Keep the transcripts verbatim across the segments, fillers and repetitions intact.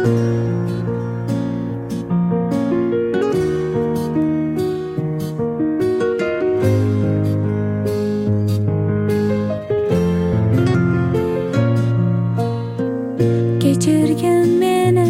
Kechirgin meni,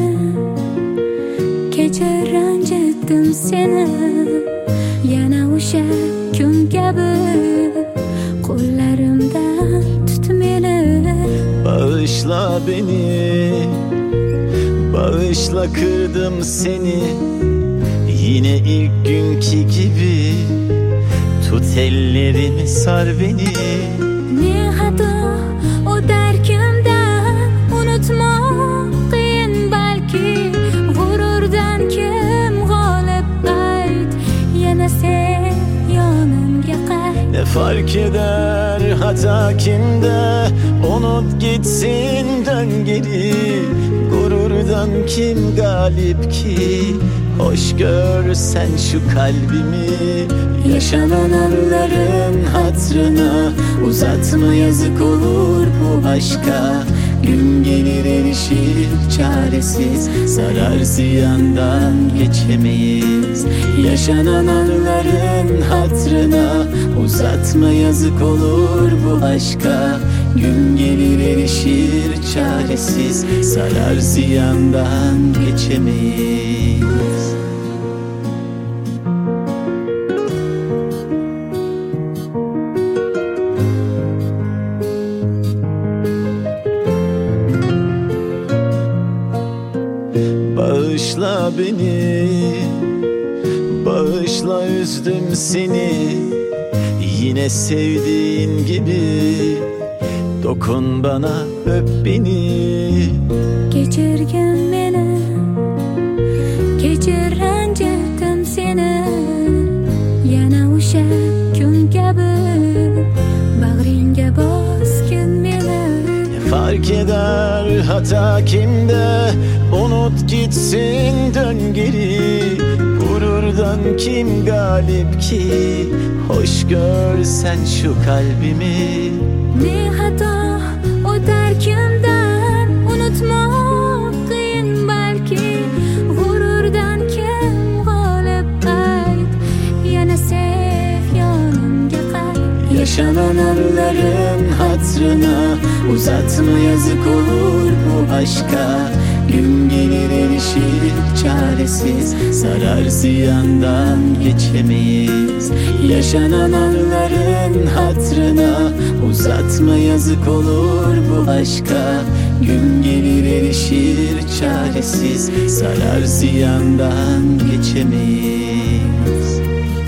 kechir ranjitdim seni. Yana o'sha kun kabi qo'llarimdan tut meni. Bağışla beni, bağışla kırdım seni. Yine ilk günkü gibi tut ellerimi, sar beni. Ne hata o derkimden unutmak qiyin balki. G'ururdan kim g'olib ayt, yana sen yonimga qayt. Ne fark eder hata kimde, unut gitsin dön geri. Gururdan kim galip ki, hoş gör sen şu kalbimi. Yaşanan anların hatrına uzatma, yazık olur bu aşka. Gün gelir erişir çaresiz, sarar ziyandan geçemeyiz. Yaşanan anların hatrına uzatma, yazık olur bu aşka. Gün gelir erişir çaresiz, sarar ziyandan geçemeyiz. Bağışla beni, bağışla üzdüm seni. Yine sevdiğin gibi dokun bana, öp beni. Kechirgin meni, kechir ranjitdim seni. Yana o'sha kun kabi bag'ringga bosgin meni. Ne fark eder hata kimde, unut gitsin dön geri. Gururdan kim galip ki, hoş gör sen şu kalbimi. Ne hata o derkimden unutmak qiyin balki. G'ururdan kim g'olib ayt, yana sev yonimga qayt. Yaşanan anların hatrına uzatma, yazık olur bu aşka. Gün gelir erişir çaresiz, sarar ziyandan geçemeyiz. Yaşanan anların hatrına uzatma, yazık olur bu aşka. Gün gelir erişir çaresiz, sarar ziyandan geçemeyiz.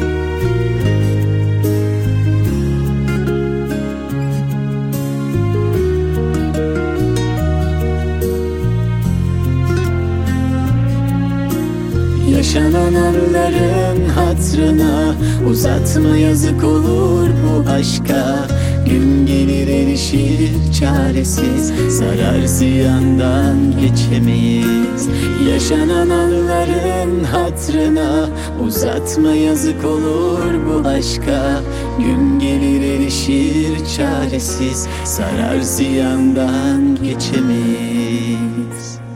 Yaşanan anların hatrına uzatma, yazık olur bu aşka. Gün gelir erişir çaresiz, sarar ziyandan geçemeyiz. Yaşanan anların hatrına uzatma, yazık olur bu aşka. Gün gelir erişir çaresiz, sarar ziyandan geçemeyiz.